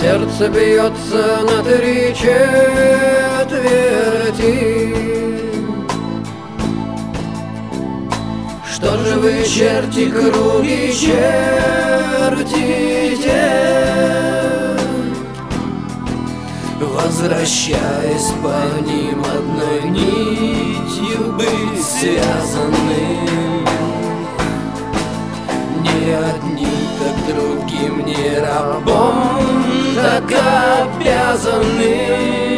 Сердце бьется на 3/4. Что же вы, черти, круги чертите, возвращаясь по ним одной нитью быть связанным? Не одним, так другим, не рабом, так обязанным.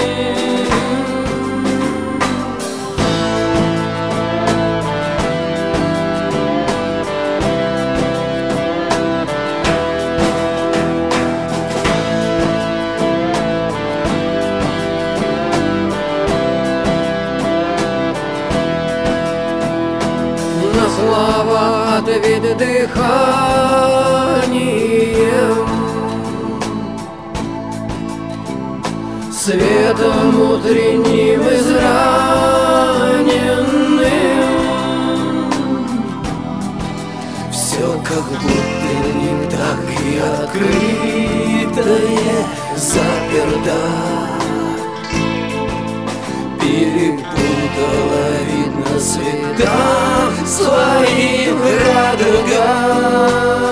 Слава ответ дыханием, светом утренним израненным. Все как будто не так и открытое заперто, перепутала, видно, цвета своим радугам.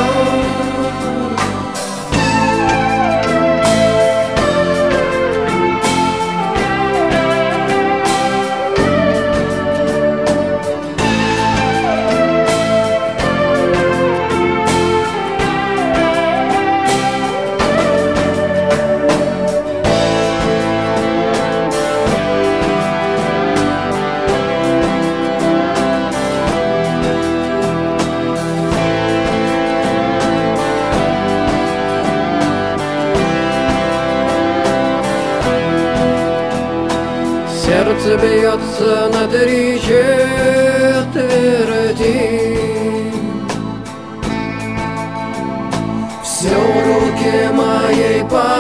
Сердце бьется на 3/4. Все в руке моей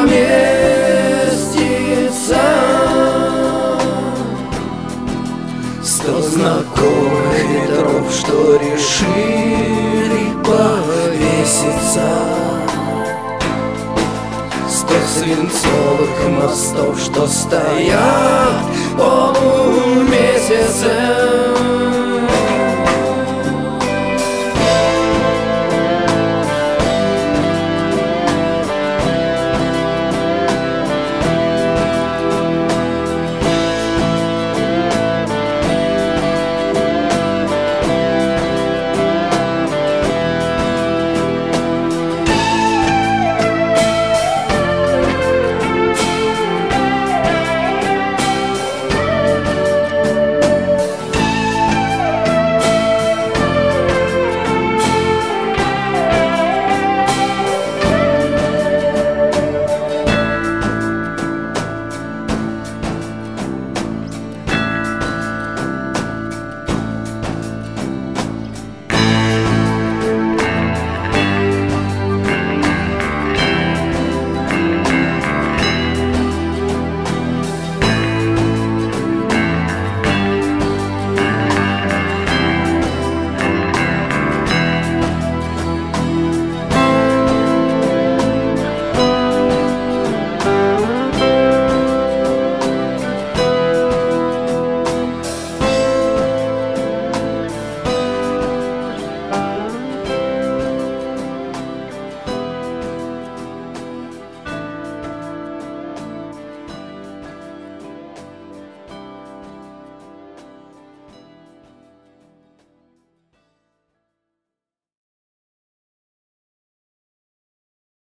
поместится. 100 знакомых ветров, что решили повеситься. 100 свинцовых мостов, что стоят полумесяцем.